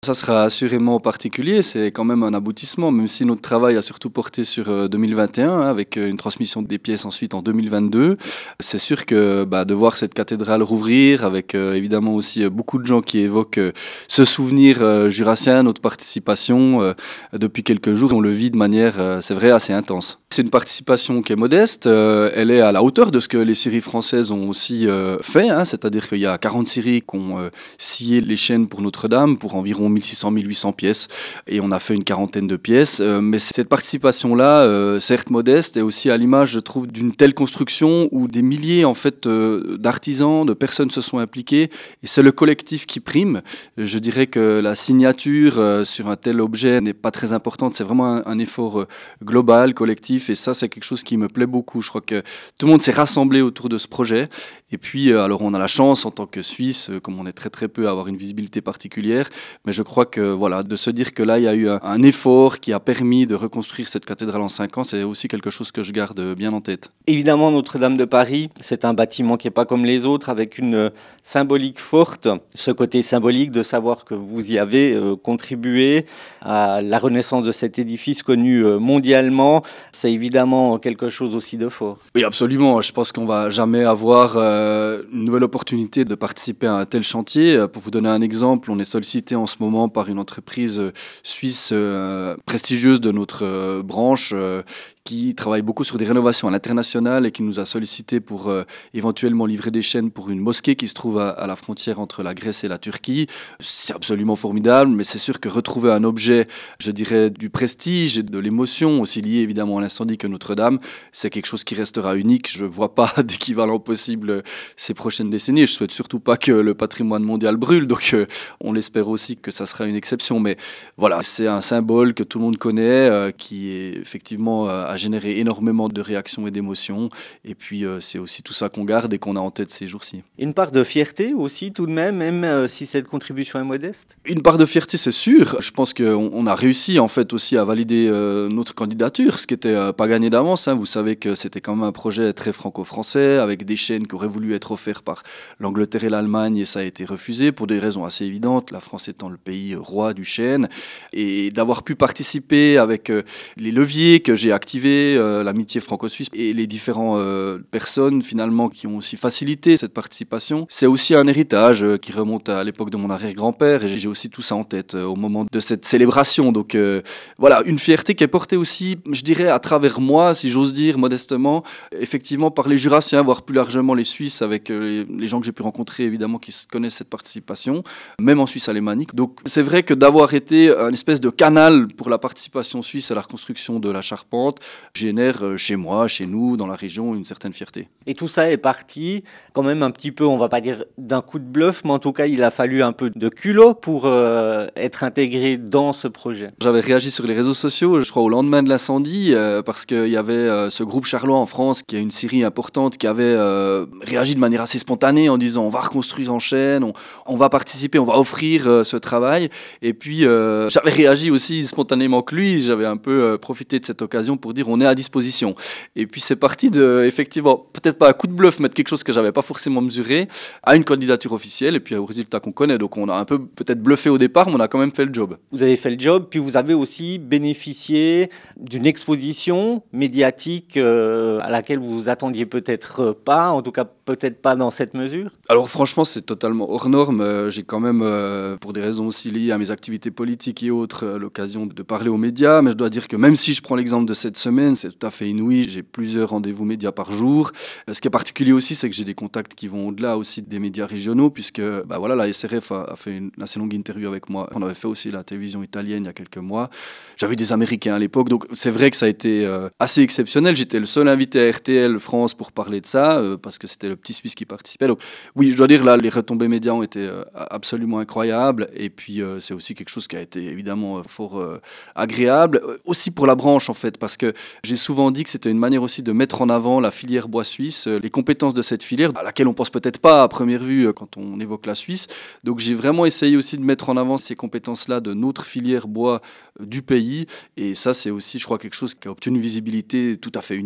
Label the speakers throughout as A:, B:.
A: Ça sera assurément particulier, c'est quand même un aboutissement, même si notre travail a surtout porté sur 2021, hein, avec une transmission des pièces ensuite en 2022. C'est sûr que de voir cette cathédrale rouvrir, avec évidemment aussi beaucoup de gens qui évoquent ce souvenir jurassien, notre participation depuis quelques jours, on le vit de manière, c'est vrai, assez intense. C'est une participation qui est modeste, elle est à la hauteur de ce que les scieries françaises ont aussi fait, hein, c'est-à-dire qu'il y a 40 scieries qui ont scié les chaînes pour Notre-Dame pour environ 1600-1800 pièces et on a fait une quarantaine de pièces. Mais cette participation-là, certes modeste, est aussi à l'image, je trouve, d'une telle construction où des milliers en fait d'artisans, de personnes se sont impliquées et c'est le collectif qui prime. Je dirais que la signature sur un tel objet n'est pas très importante, c'est vraiment un effort global, collectif et ça c'est quelque chose qui me plaît beaucoup. Je crois que tout le monde s'est rassemblé autour de ce projet et puis alors on a la chance en tant que Suisse, comme on est très très peu à avoir une visibilité particulière, mais je crois que voilà, de se dire que là il y a eu un effort qui a permis de reconstruire cette cathédrale en 5 ans, c'est aussi quelque chose que je garde bien en tête.
B: Évidemment, Notre-Dame de Paris, c'est un bâtiment qui n'est pas comme les autres, avec une symbolique forte. Ce côté symbolique de savoir que vous y avez contribué à la renaissance de cet édifice connu mondialement, c'est évidemment quelque chose aussi de fort.
A: Oui, absolument. Je pense qu'on va jamais avoir une nouvelle opportunité de participer à un tel chantier. Pour vous donner un exemple, on est sollicité en ce moment par une entreprise suisse prestigieuse de notre branche qui travaille beaucoup sur des rénovations à l'international et qui nous a sollicité pour éventuellement livrer des chaînes pour une mosquée qui se trouve à la frontière entre la Grèce et la Turquie. C'est absolument formidable, mais c'est sûr que retrouver un objet, je dirais, du prestige et de l'émotion, aussi lié évidemment à l'incendie que Notre-Dame, c'est quelque chose qui restera unique. Je ne vois pas d'équivalent possible ces prochaines décennies. Je ne souhaite surtout pas que le patrimoine mondial brûle, donc on espère aussi que ça sera une exception. Mais voilà, c'est un symbole que tout le monde connaît, qui est effectivement a généré énormément de réactions et d'émotions. Et puis, c'est aussi tout ça qu'on garde et qu'on a en tête ces jours-ci.
B: Une part de fierté aussi, tout de même si cette contribution est modeste?
A: Une part de fierté, c'est sûr. Je pense qu'on a réussi, en fait, aussi à valider notre candidature, ce qui n'était pas gagné d'avance, hein. Vous savez que c'était quand même un projet très franco-français, avec des chaînes qui auraient voulu être offertes par l'Angleterre et l'Allemagne, et ça a été refusé pour des raisons assez évidentes, la France étant le pays roi du chêne. Et d'avoir pu participer avec les leviers que j'ai activés, l'amitié franco-suisse et les différentes personnes finalement qui ont aussi facilité cette participation. C'est aussi un héritage qui remonte à l'époque de mon arrière-grand-père et j'ai aussi tout ça en tête au moment de cette célébration. Donc voilà, une fierté qui est portée aussi, je dirais, à travers moi, si j'ose dire modestement, effectivement par les Jurassiens, voire plus largement les Suisses, avec les gens que j'ai pu rencontrer évidemment qui connaissent cette participation, même en Suisse alémanique. Donc c'est vrai que d'avoir été un espèce de canal pour la participation suisse à la reconstruction de la charpente, génère chez moi, chez nous, dans la région, une certaine fierté.
B: Et tout ça est parti quand même un petit peu, on va pas dire d'un coup de bluff, mais en tout cas, il a fallu un peu de culot pour être intégré dans ce projet.
A: J'avais réagi sur les réseaux sociaux, je crois au lendemain de l'incendie, parce qu'il y avait ce groupe Charlois en France, qui a une scierie importante, qui avait réagi de manière assez spontanée en disant on va reconstruire en chaîne, on va participer, on va offrir ce travail. Et puis j'avais réagi aussi spontanément que lui, j'avais un peu profité de cette occasion pour dire on est à disposition. Et puis c'est parti de, effectivement, peut-être pas un coup de bluff, mais de quelque chose que j'avais pas forcément mesuré, à une candidature officielle et puis au résultat qu'on connaît. Donc on a un peu peut-être bluffé au départ, mais on a quand même fait le job.
B: Vous avez fait le job, puis vous avez aussi bénéficié d'une exposition médiatique à laquelle vous vous attendiez peut-être pas, en tout cas peut-être pas dans cette mesure.
A: Alors franchement, c'est totalement hors norme. J'ai quand même, pour des raisons aussi liées à mes activités politiques et autres, l'occasion de parler aux médias. Mais je dois dire que même si je prends l'exemple de cette semaine, c'est tout à fait inouï. J'ai plusieurs rendez-vous médias par jour. Ce qui est particulier aussi, c'est que j'ai des contacts qui vont au-delà aussi des médias régionaux, puisque voilà, la SRF a fait une assez longue interview avec moi. On avait fait aussi la télévision italienne il y a quelques mois. J'avais des Américains à l'époque, donc c'est vrai que ça a été assez exceptionnel. J'étais le seul invité à RTL France pour parler de ça, parce que c'était le petit Suisse qui participait. Donc oui, je dois dire, là, les retombées médias ont été absolument incroyables. Et puis, c'est aussi quelque chose qui a été évidemment fort agréable. Aussi pour la branche, en fait, parce que j'ai souvent dit que c'était une manière aussi de mettre en avant la filière bois suisse, les compétences de cette filière, à laquelle on pense peut-être pas à première vue quand on évoque la Suisse. Donc, j'ai vraiment essayé aussi de mettre en avant ces compétences-là de notre filière bois du pays. Et ça, c'est aussi, je crois, quelque chose qui a obtenu une visibilité tout à fait unique.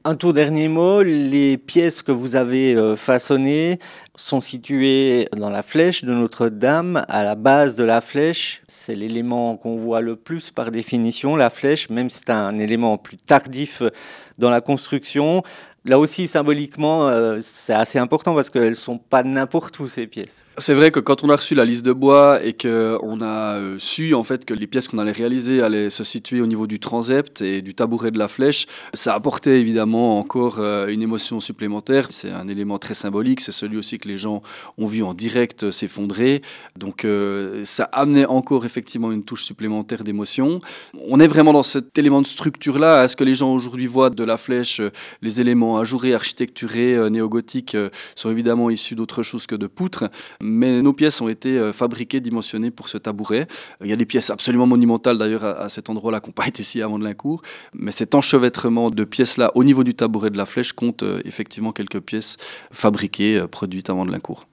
B: Un tout dernier mot, les pièces que vous avez façonnées sont situées dans la flèche de Notre-Dame. À la base de la flèche, c'est l'élément qu'on voit le plus par définition, la flèche, même si c'est un élément plus tardif dans la construction. Là aussi, symboliquement, c'est assez important parce qu'elles ne sont pas n'importe où, ces pièces.
A: C'est vrai que quand on a reçu la liste de bois et qu'on a su en fait que les pièces qu'on allait réaliser allaient se situer au niveau du transept et du tabouret de la flèche, ça apportait évidemment encore une émotion supplémentaire. C'est un élément très symbolique, c'est celui aussi que les gens ont vu en direct s'effondrer. Donc ça amenait encore effectivement une touche supplémentaire d'émotion. On est vraiment dans cet élément de structure-là. Est-ce que les gens aujourd'hui voient de la flèche les éléments ajourés, architecturés, néogothiques sont évidemment issus d'autre chose que de poutres. Mais nos pièces ont été fabriquées, dimensionnées pour ce tabouret. Il y a des pièces absolument monumentales d'ailleurs à cet endroit-là qui n'ont pas été ici à Mandelincourt. Mais cet enchevêtrement de pièces-là au niveau du tabouret de la flèche compte effectivement quelques pièces fabriquées, produites à Mandelincourt.